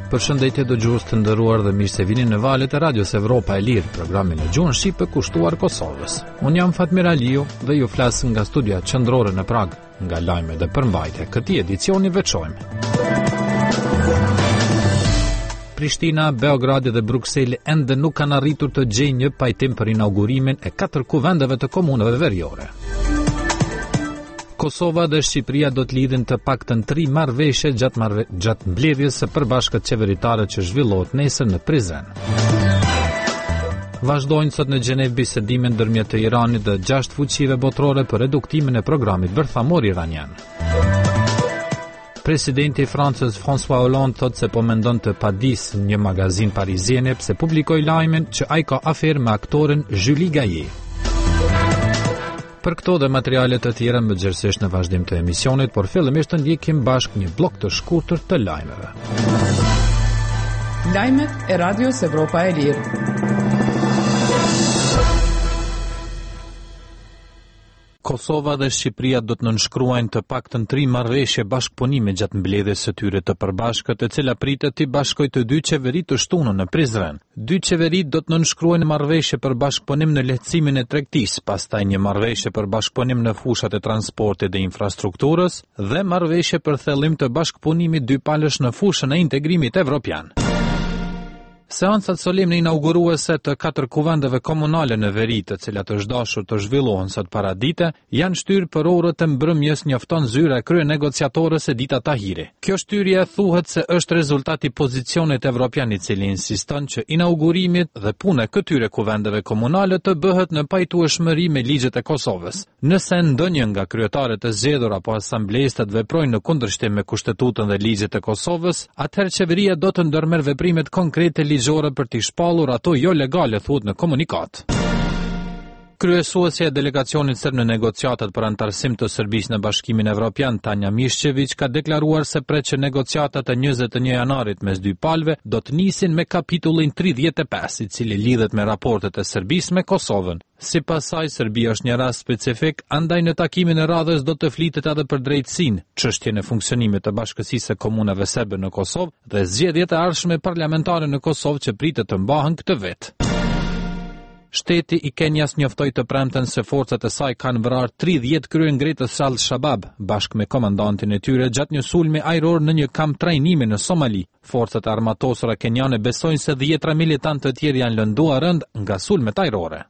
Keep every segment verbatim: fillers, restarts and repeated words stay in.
Përshëndetje dëgjues të nderuar dhe mirë se vini në valët e Radios Evropa e Lirë, programin e gjuhën shqipe kushtuar Kosovës. Unë jam Fatmir Aliu dhe ju flas nga studia qendrore në Prag, nga lajmet dhe përmbajtja këtij edicioni veçojmë. Prishtina, Beogradi dhe Brukseli ende nuk kanë arritur të gjejnë një pajtim për inaugurimin e katër kuvendeve të komunave veriore. Kosova dhe Shqipëria do të lidhin të paktën tri marrëveshje gjatë, marve, gjatë mbledhjes së përbashkët qeveritare që zhvillohet nesër në Prizren. Vazhdojnë sot në Gjenev bisedime ndërmjet të Iranit dhe gjashtë fuqive botërore për reduktimin e programit bërthamor iranian. Presidenti i Francës François Hollande thot se po mendon të padis një magazin pariziene pse publikoi lajmin që ai ka aferë me aktoren Julie Gaillet. Për këto dhe materialet të tjera më gjërësisht në vazhdim të emisionit, por fillimisht të ndjekim bashkë një blok të shkurtër të lajmeve. Lajmet e Radios Evropa e Lirë. Kosova dhe Shqipëria do të nënshkruajnë të paktën tri marrëveshje bashkëpunimi gjatë mbledhjes së tyre të përbashkët, e cila pritet të bashkojë të dy qeverit të shtunën në Prizren. Dy qeverit do të nënshkruajnë marrëveshje për bashkëpunim në lehtësimin e tregtisë, pastaj një marrëveshje për bashkëpunim në fushat e transportit dhe infrastrukturës dhe marrëveshje për thellim të bashkëpunimit dypalësh në fushën e integrimit evropian. Seancat solemne inauguruese të katër kuvendeve komunale në veri, të cilat është dashur të zhvillohen sot paradite, janë shtyrë për orët e mbrëmjes, njofton zyra e krye negociatorës Edita Tahiri. Kjo shtyrje thuhet se është rezultati pozicionit evropian i cili insiston që inaugurimit dhe puna e këtyre kuvendeve komunale të bëhet në pajtueshmëri me ligjet e Kosovës. Nëse ndonjë nga kryetarët e zgjedhur apo asamblestat veprojnë në kundërshtim me kushtetutën dhe ligjet e Kosovës, atëherë qeveria do të ndërmerr veprimet konkrete ligjore për t'i shpallur ato jo legale, thuhet në komunikat. Kryesuesja e delegacionit serb në negociatat për antarësim të Serbisë në Bashkimin Evropian, Tanja Mishçević, ka deklaruar se pret që negociatat e njëzet e një janarit mes dy palëve do të nisin me kapitullin tridhjetë e pesë, i cili lidhet me raportet e Serbisë me Kosovën. Sipas saj, Serbia është një rast specifik, andaj në takimin e radhës do të flitet edhe për drejtësinë, çështjen e funksionimit të bashkësisë së komunave serbe në Kosovë dhe zgjedhjet e ardhshme parlamentare në Kosovë që pritet të mbahen këtë vit. Shteti i Kenjas njoftoi të premten se forcat e saj kanë vrarë tridhjetë kryengritës së Al-Shabab bashkë me komandantin e tyre gjatë një sulmi ajror në një kamp trajnimi në Somali. Forcat armatosura kenjane besojnë se dhjetra militantë të tjerë janë lënduar rënd nga sulmet ajrore.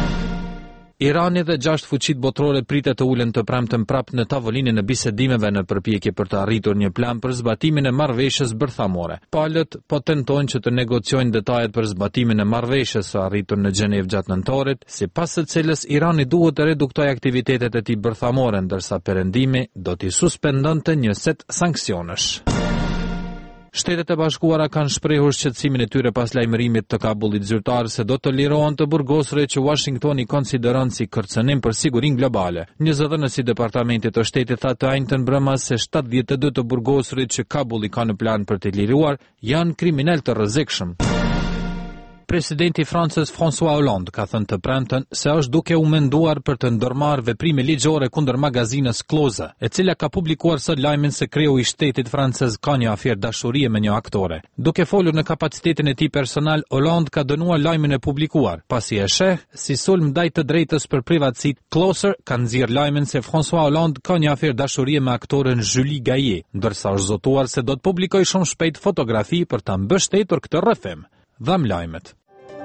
Irani dhe gjashtë fuqitë botërore pritet të ulen të premten prapë në tavolinën e bisedimeve në përpjekje për të arritur një plan për zbatimin e marrëveshjes bërthamore. Palët po tentojnë që të negociojnë detajet për zbatimin e marrëveshjes së arritur në Gjenev gjatë nëntorit, sipas së cilës Irani duhet të reduktojë aktivitetet e tij bërthamore, ndërsa perëndimi do t'i suspendonte një set sanksionesh. Shtetet e Bashkuara kanë shprehur shqetësimin e tyre pas lajmërimit të Kabullit zyrtar se do të lirohen të burgosuri që Washingtoni konsideron si kërcënim për sigurinë globale. Një zëdhënës i Departamentit të Shtetit tha të njëjtën brëma se shtatëdhjetë e dy të burgosurit që Kabulli ka në plan për të liruar janë kriminal të rrezikshëm. Presidenti i Francës François Hollande ka thënë të premten se është duke u menduar për të ndërmarrë veprime ligjore kundër magazinës Cloza, e cila ka publikuar sot lajmin se kreu i shtetit francez ka një aferë dashurie me një aktore. Duke folur në kapacitetin e tij personal, Hollande ka dënuar lajmin e publikuar, pasi e sheh si sulm ndaj të drejtës për privatësi. Closer ka nxjerrë lajmin se François Hollande ka një aferë dashurie me aktoren Julie Gaillet, ndërsa është zotuar se do të publikojë shumë shpejt fotografi për ta mbështetur këtë rrëfim. Dham lajmet.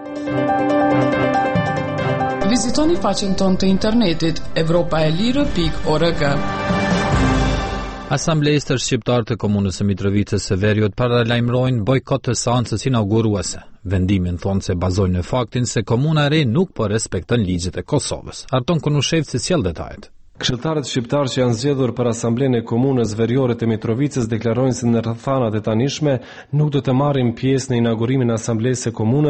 Vizitoni faqen tonë të internetit evropa e lirë pikë org. Asamblestër shqiptar të komunës së Mitrovicës së Veriut paralajmërojnë bojkot të seancës inauguruese. Vendimin thonë se bazojnë në faktin se komuna e re nuk po respekton ligjet e Kosovës. Arton Konushevci sjell detajet. Këshilltarët shqiptar që janë zgjedhur për asamblenë e komunës veriore të Mitrovicës deklarojnë se në rrethanat e tanishme nuk do të marrin pjesë në inaugurimin e asamblesë së komunës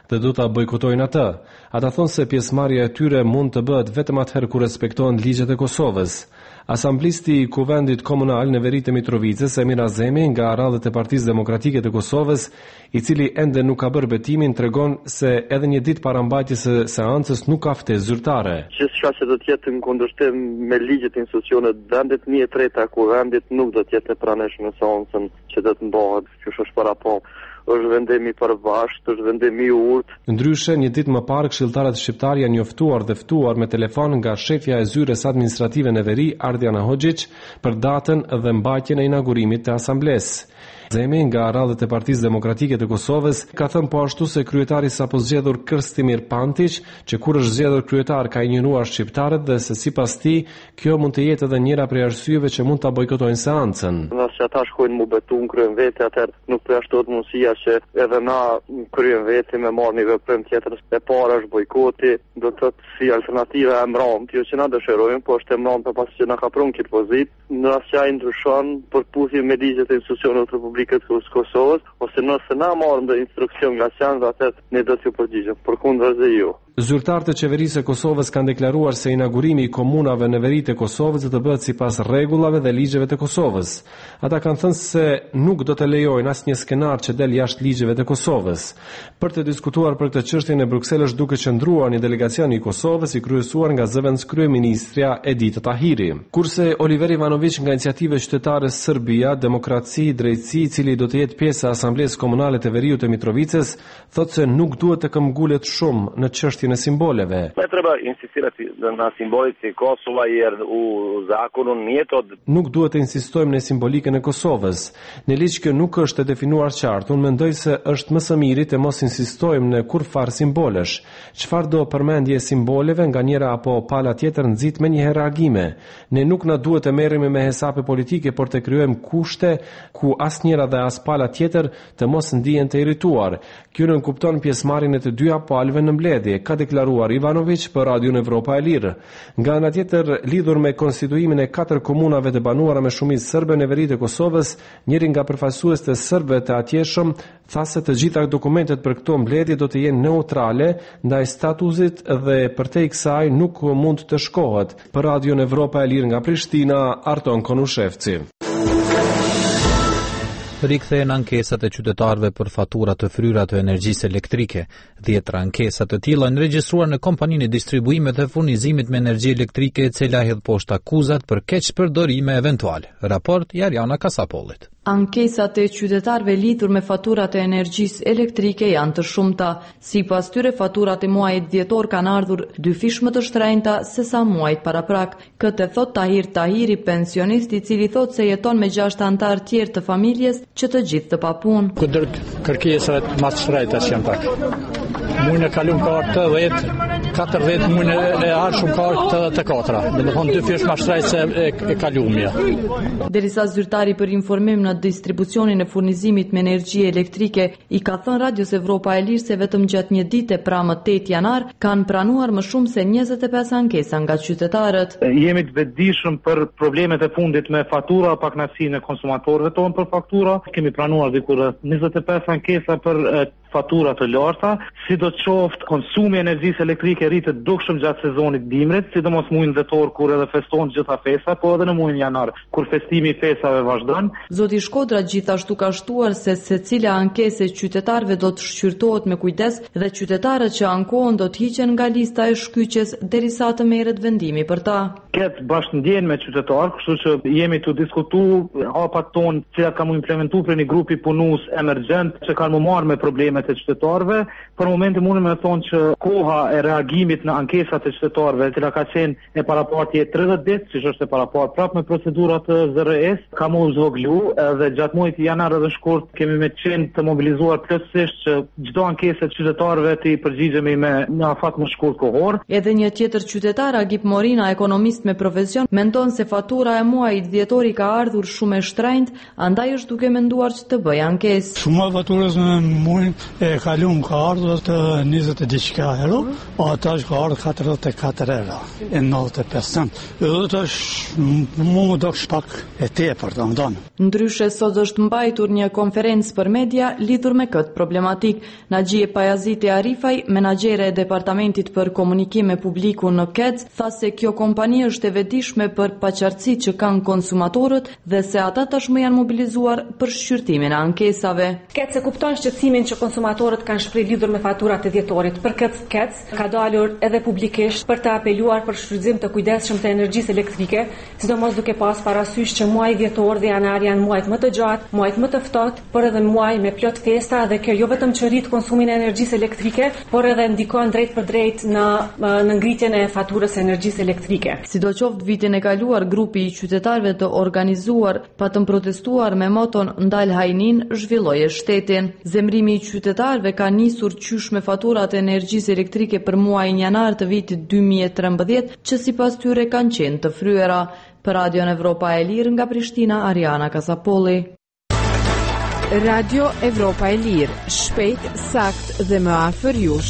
dhe do ta bojkotojnë atë. Ata thonë se pjesëmarrja e tyre mund të bëhet vetëm atëherë kur respektohen ligjet e Kosovës. Asamblisti i Kuvendit Komunal në veri të Mitrovicës, Emir Azemi, nga radhët e Partisë Demokratike të Kosovës, i cili ende nuk ka bërë betimin, tregon se edhe një ditë para mbajtjes së seancës nuk ka ftesë zyrtare. Gjithçka që do të jetë në kundërshtim me ligjet e institucioneve të vendit, një e treta e Kuvendit nuk do të jetë e praneshme në seancën që do të mbahet, që është para po. Është vendimi i përbashkët, është vendimi i urtë. Ndryshe, një ditë më parë këshilltarët shqiptar janë njoftuar dhe ftuar me telefon nga shefja e zyrës administrative në veri, Ardiana Hoxhić, për datën dhe mbajtjen e inaugurimit të asamblesë. Zemi nga radhët e Partisë Demokratike të Kosovës ka thënë po ashtu se kryetari sapo zgjedhur Krstimir Pantić, që kur është zgjedhur kryetar ka injonuar shqiptarët dhe se sipas tij kjo mund të jetë edhe njëra prej arsyeve që mund ta bojkotojnë seancën. Nëse ata shkojnë mu betu në kryen vete, atëherë nuk përjashtohet mundësia që edhe na kryen vete me marrë një veprim tjetër. E para është bojkoti, do të thotë si alternativa e mbrojtjes, jo që na dëshirojmë, po është e mbrojtja pasi që na ka prunë këtë pozitë, në asnjë ndryshon përputhje me ligjet e institucioneve të Republikës së Kosovës, ose nëse na marrëm dhe instruksion nga seanca, atëherë ne do t'ju përgjigjemi, përkundër jo. Zyrtarët e qeverisë e Kosovës kanë deklaruar se inaugurimi i komunave në veritë e Kosovës do të bëhet sipas rregullave dhe ligjeve të Kosovës. Ata kanë thënë se nuk do të lejojnë asnjë skenar që del jashtë ligjeve të Kosovës. Për të diskutuar për këtë çështje në Bruksel është duke qëndruar një delegacion i Kosovës i kryesuar nga zëvendës kryeministrja Edita Tahiri. Kurse Oliver Ivanović nga Iniciativa Qytetare Serbia, Demokraci, Drejtësi, i cili do të jetë pjesë e Asamblesë Komunale të Veriut të Mitrovicës, thotë se nuk duhet të këmbgulet shumë në çështje në simboleve. Ne treba insistirati na simbolici Kosova jer u zakonun nije to. Nuk duhet të insistojmë në simbolikën e Kosovës. Në ligj që nuk është e definuar qartë, unë mendoj se është më së miri të mos insistojmë në kurfar simbolesh. Çfarë do përmendje simboleve nga njëra apo pala tjetër nxit me një reagime. Ne nuk na duhet të merremi me hesape politike, por të krijojmë kushte ku asnjëra dhe as pala tjetër të mos ndihen të irrituar. Kjo nuk kupton pjesëmarrjen e të dyja palëve në mbledhje, ka deklaruar Ivanović për Radion Evropa e Lirë. Nga ana tjetër, lidhur me konstituimin e katër komunave të banuara me shumicë serbe në veritë e Kosovës, njëri nga përfaqësuesit e serbëve të atjeshëm tha se të gjitha dokumentet për këto mbledhje do të jenë neutrale ndaj statusit dhe përtej kësaj nuk mund të shkohet. Për Radion Evropa e Lirë nga Prishtina, Arton Konushevci. Rikthehen ankesat e qytetarëve për fatura të fryra të energjisë elektrike. Dhjetra ankesa të tilla janë regjistruar në kompaninë e distribuimit dhe furnizimit me energji elektrike, e cila hedh poshtë akuzat për keqpërdorime eventuale. Raport i Ariana Kasapollit. Ankesat e qytetarëve lidhur me faturat e energjisë elektrike janë të shumta. Sipas tyre, faturat e muajit dhjetor kanë ardhur dy fish më të shtrenjta se sa muajit paraprak. Këtë thot Tahir Tahiri, pensionist i cili thot se jeton me gjashtë antar tjerë të familjes që të gjithë të papunë. Kundër kërkesave më të shtrenjta që janë pak. Muajin e kaluar ka katërdhjetë, katërdhjetë muajin e ardhshëm ka të katra. Domethënë dy fish më shtrenjtë se e, e kaluamja. Derisa zyrtari për informim në distribucionin e furnizimit me energji elektrike i ka thënë Radios Evropa e Lirë se vetëm gjatë një dite pra më tetë janar kanë pranuar më shumë se njëzet e pesë ankesa nga qytetarët. Jemi të vetëdijshëm për problemet e fundit me fatura, pakënaqësinë e konsumatorëve tonë për faktura. Kemi pranuar diku rreth njëzet e pesë ankesa për e, fatura të larta, si do të qoftë konsumi i energjisë elektrike rritet dukshëm gjatë sezonit dimrit, sidomos muajin dhjetor kur edhe feston gjitha festa, po edhe në muajin janar kur festimi i festave vazhdon. Zoti Shkodra gjithashtu ka shtuar se secila ankesë e qytetarëve do të shqyrtohet me kujdes dhe qytetarët që ankohen do të hiqen nga lista e shkyqjes derisa të merret vendimi për ta. Këtë bashkëndjen me qytetarë, kështu që jemi të diskutuar hapat tonë që kam implementuar për një grupi punues emergjent që kanë më marrë me problemet e qytetarëve. Për momentin mundem të thonë që koha e reagimit në ankesat e qytetarëve, që ka qenë e parapartje tridhjetë ditë, siç është e parapartë prapë me procedurat të Z R S, ka më zvoglu dhe gjatë muajit janar edhe shkurt kemi me qenë të mobilizuar plotësisht që çdo ankesë të qytetarëve të përgjigjemi me një afat më shkurt kohor. Edhe një tjetër qytetar, Agip Morina, ekonomist me profesion mendon se fatura e muajit dhjetori ka ardhur shumë e shtrenjtë, andaj është duke menduar që të bëjë ankesë. Shumë faturës në muajin e kaluar ka ardhur të njëzet e diçka euro, o tash ka ardhur katërdhjetë e katër euro e nëntëdhjetë e pesë cent. Edhe tash mu më dogsh pak e tepër domethënë. Ndryshe sot është mbajtur një konferencë për media lidhur me këtë problematik. Nagjie Pajaziti Arifaj, menaxhere e Departamentit për Komunikim me Publikun në K E C, tha se kjo kompani është e vetëdijshme për paqartësitë që kanë konsumatorët dhe se ata tashmë janë mobilizuar për shqyrtimin e ankesave. K E C e kupton shqetësimin që konsumatorët kanë shpreh lidhur me faturat e dhjetorit. Për këtë K E C ka dalur edhe publikisht për të apeluar për shfrytëzim të kujdesshëm të energjisë elektrike, sidomos duke pas parasysh që muaji dhjetor dhe janar janë muajt më të gjatë, muajt më të ftohtë, por edhe muaj me plot festa dhe kjo jo vetëm që rrit konsumin e energjisë elektrike, por edhe ndikon drejt për drejt në në ngritjen e faturës së energjisë elektrike. Sidoqoftë vitin e kaluar grupi i qytetarëve të organizuar pa të protestuar me moton Ndal Hajnin zhvilloi shtetin. Zemrimi i qytetarëve ka nisur qysh me faturat e energjisë elektrike për muajin janar të vitit dy mijë e trembëdhjetë, që sipas tyre kanë qenë të fryera. Për Radion Evropa e Lirë nga Prishtina, Ariana Kasapolli. Radio Evropa e Lirë, shpejt, sakt dhe më afër jush.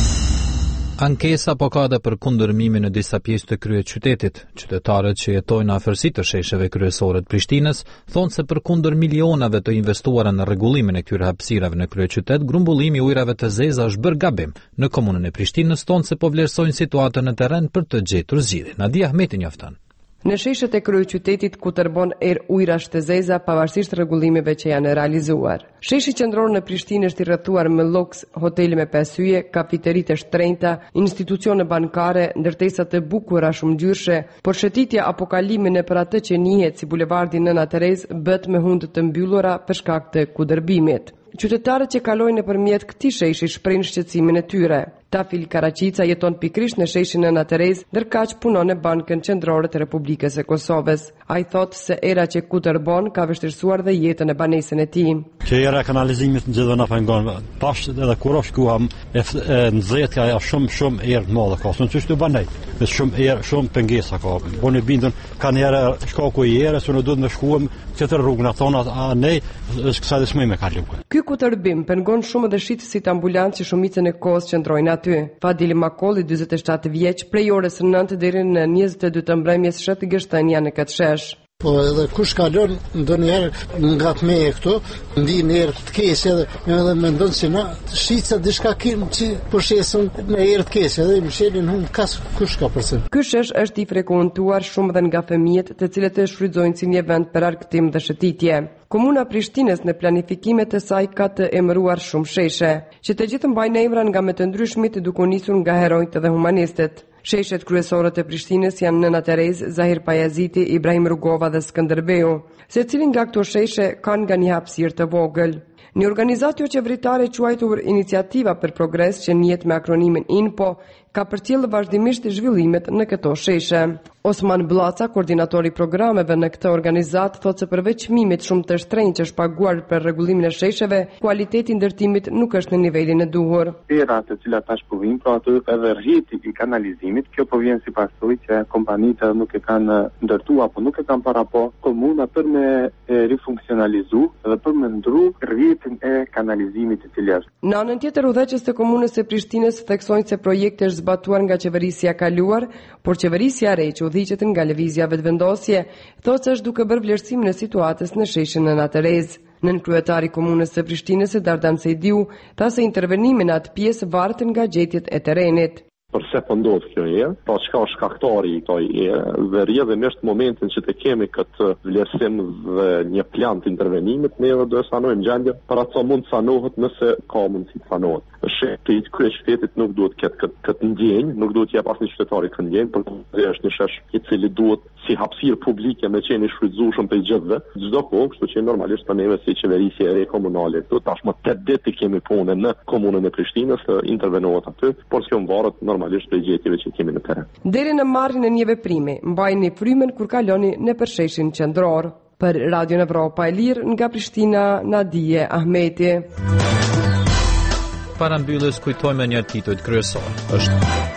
Ankesa po ka edhe për kundërmimin në disa pjesë të kryeqytetit. Qytetarët që jetojnë në afërsi të shesheve kryesore të Prishtinës thonë se për kundër milionave të investuara në rregullimin e këtyre hapësirave në kryeqytet, grumbullimi i ujrave të zeza është bërë gabim. Në komunën e Prishtinës thonë se po vlerësojnë situatën në terren për të gjetur zgjidhje. Nadia Ahmeti njofton. Në sheshet e kryeqytetit ku tërbon er ujrash të zeza pavarësisht rregullimeve që janë realizuar. Sheshi qendror në Prishtinë është i rrethuar me lloks, hotele me pesë yje, kafeteritë të shtrenjta, institucione bankare, ndërtesa të bukura shumëngjyrshe, por shëtitja apo kalimi nëpër atë që njihet si bulevardi Nëna Terez bëhet me hundë të mbyllura për shkak të kudërbimit. Qytetarët që kalojnë nëpërmjet këtij sheshi shprehin shqetësimin e tyre. Tafil Karaqica jeton pikërisht në sheshin Nëna Terez, ndërkaq punon në Bankën Qendrore të Republikës së Kosovës. Ai thotë se era që kutërbon ka vështirësuar dhe jetën e banesën e tij. Kjo era kanalizimit në gjithë na pengon. Pas edhe kur shkuam e nxehtë ka shumë shumë erë të madhe ka. Son çështë banej. Me shumë erë, shumë pengesa ka. Bonë bindën kanë era shkaku i erës, unë duhet të shkuam çetër rrugën thonë a ne është kësaj të smej me kalu. Ky kutërbim pengon shumë edhe shitësit ambulancë që shumicën e kohës qëndrojnë aty. Fadili Makolli, dyzet e shtatë vjeç, prej orës nëntë deri në njëzet e dy të mbrëmjes shet gështënia në këtë shesh. Po edhe kush kalon ndonjëherë nga të meje këtu, ndi në erë të kesë edhe, edhe mendon se na shica diçka kim që po shesun në erë të kesë edhe më shelin hum kas kush ka përse. Ky shesh është i frekuentuar shumë dhe nga fëmijët, të cilët e shfrytëzojnë si një vend për argëtim dhe shëtitje. Komuna Prishtinës në planifikimet e saj ka të emëruar shumë sheshe, që të gjithë mbajnë emra nga me të ndryshmit duke nisur nga heronjtë dhe humanistët. Sheshet kryesore të Prishtinës janë Nëna Terez, Zahir Pajaziti, Ibrahim Rugova dhe Skënderbeu. Secilin nga këto sheshe kanë nga një hapësirë të vogël. Një organizatë qeveritare quajtur Iniciativa për Progres, që njihet me akronimin INPO, ka përcjellë vazhdimisht zhvillimet në këto sheshe. Osman Blaca, koordinatori programeve në këtë organizat, thotë se përveç çmimit shumë të shtrenjtë që është paguar për rregullimin e shesheve, kualiteti i ndërtimit nuk është në nivelin e duhur. Era të cilat tash po vijnë, pra atë edhe rrjeti i kanalizimit, kjo po vjen si pasojë që kompanitë nuk e kanë ndërtuar apo nuk e kanë parapo komuna për me rifunksionalizu dhe për me ndru rrjetin e kanalizimit të cili është. Në anën tjetër, udhëheqës të komunës së Prishtinës theksojnë se projekti është zbatuar nga qeverisja e kaluar, por qeverisja e re që udhëhiqet nga lëvizja vetëvendosje, thotë se është duke bërë vlerësim në situatës në sheshin Nëna Terez. Nën kryetari komunës së Prishtinës, Dardan Sejdiu, tha se intervenimi në atë pjesë varet nga gjetjet e terrenit. Përse po ndodh kjo erë, pa çka është shkaktari i këtij erë, dhe rrjedhimisht momentin që të kemi këtë vlerësim dhe një plan të intervenimit, ne do të sanojmë gjendjen para sa mund të sanohet nëse ka mundësi të sanohet. Shefti i kryeqytetit nuk duhet të ketë këtë, këtë ndjenjë, nuk duhet të jap asnjë qytetari këtë ndjenjë, por është një shesh i cili duhet si hapësirë publike me qenë i shfrytëzueshëm për gjithëve, çdo kohë, kështu që normalisht për neve si qeverisje e re komunale, do tashmë tetë ditë kemi punën në komunën e Prishtinës, të intervenohet aty, por kjo varet normalisht për gjetjeve që kemi në terren. Deri në marrjen e një veprimi, mbajini frymen kur kaloni nëpër sheshin qendror. Për Radion Evropa e Lirë nga Prishtina, Nadije Ahmeti. Para mbylljes kujtojmë një titull kryesor. Është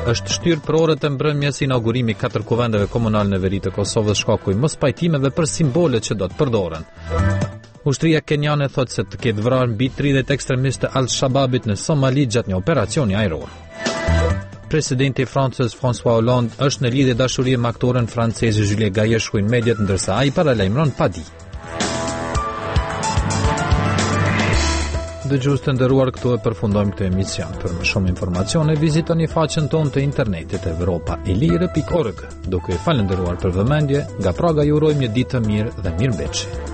Është shtyrë për orët e mbrëmjes inaugurimi katër kuvendeve komunal në veri të Kosovës shkaku i mospajtimeve për simbolet që do të përdoren. Ushtria kenjane thot se të ketë vrarë mbi tridhjetë ekstremistë të Al-Shababit në Somali gjatë një operacioni ajror. Presidenti i Francës François Hollande është në lidhje dashurie me aktoren franceze Julie Gaye, shkruajnë mediat, ndërsa ai paralajmëron pa di. Dëgjues të nderuar, këtu e përfundojmë këtë emision. Për më shumë informacione vizitoni faqen tonë të internetit europa e lire pikë org. Duke ju falendëruar për vëmendje, nga Praga ju urojmë një ditë të mirë dhe mirëmbëjtje.